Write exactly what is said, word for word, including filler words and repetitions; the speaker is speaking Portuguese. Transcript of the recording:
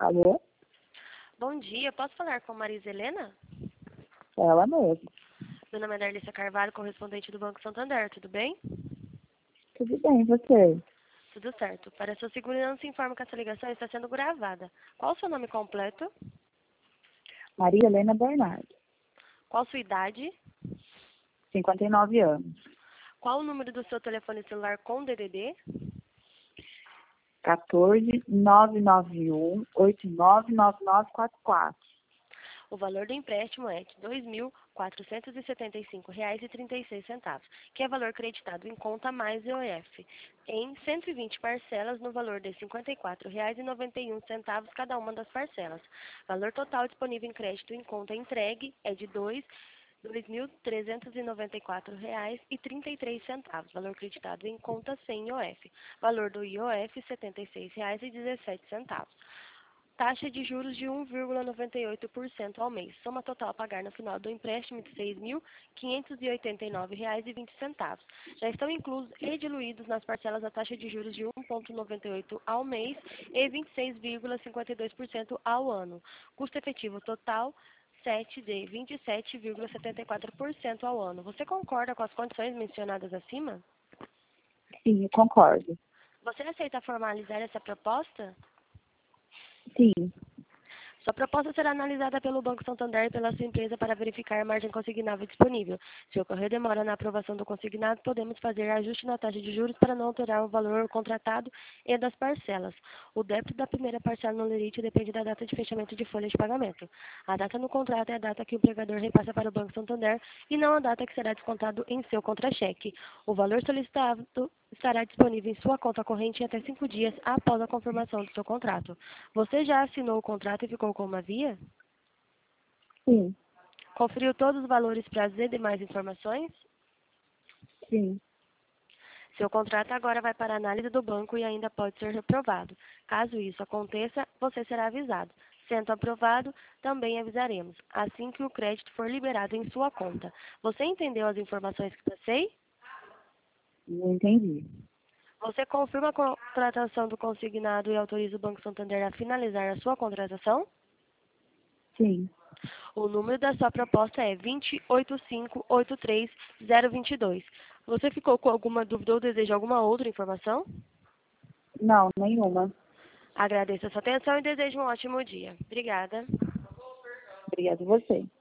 Alô? Bom dia, posso falar com Marisa Helena? Ela mesmo. Meu nome é Darlissa Carvalho, correspondente do Banco Santander, tudo bem? Tudo bem, e você? Tudo certo. Para sua segurança, informo que essa ligação está sendo gravada. Qual o seu nome completo? Maria Helena Bernardo, Qual sua idade? cinquenta e nove anos. Qual o número do seu telefone celular com D D D? quatorze, nove nove um, oito nove nove nove quatro quatro. O valor do empréstimo é de dois mil quatrocentos e setenta e cinco reais e trinta e seis centavos, que é valor creditado em conta mais I O F, em cento e vinte parcelas no valor de cinquenta e quatro reais e noventa e um centavos cada uma das parcelas. Valor total disponível em crédito em conta entregue é de dois mil trezentos e noventa e quatro reais e trinta e três centavos. Valor creditado em conta sem I O F. Valor do I O F, setenta e seis reais e dezessete centavos. Taxa de juros de um vírgula noventa e oito por cento ao mês. Soma total a pagar no final do empréstimo de seis mil quinhentos e oitenta e nove reais e vinte centavos. Já estão inclusos e diluídos nas parcelas a taxa de juros de um vírgula noventa e oito por cento ao mês e vinte e seis vírgula cinquenta e dois por cento ao ano. Custo efetivo total sete de vinte e sete vírgula setenta e quatro por cento ao ano. Você concorda com as condições mencionadas acima? Sim, eu concordo. Você aceita formalizar essa proposta? Sim, Sua proposta será analisada pelo Banco Santander e pela sua empresa para verificar a margem consignável disponível. Se ocorrer demora na aprovação do consignado, podemos fazer ajuste na taxa de juros para não alterar o valor contratado e das parcelas. O débito da primeira parcela no lerite depende da data de fechamento de folha de pagamento. A data no contrato é a data que o empregador repassa para o Banco Santander e não a data que será descontado em seu contra-cheque. O valor solicitado estará disponível em sua conta corrente em até cinco dias após a confirmação do seu contrato. Você já assinou o contrato e ficou com uma via? sim, Conferiu todos os valores para as demais informações? sim. Seu contrato agora vai para a análise do banco e ainda pode ser reprovado. Caso isso aconteça, você será avisado. Sendo aprovado, também avisaremos, assim que o crédito for liberado em sua conta. Você entendeu as informações que passei? Não entendi. Você confirma a contratação do consignado e autoriza o Banco Santander a finalizar a sua contratação? Sim. O número da sua proposta é dois oito cinco oito três zero dois dois. Você ficou com alguma dúvida ou deseja alguma outra informação? Não, nenhuma. Agradeço a sua atenção e desejo um ótimo dia. Obrigada. Obrigada a você.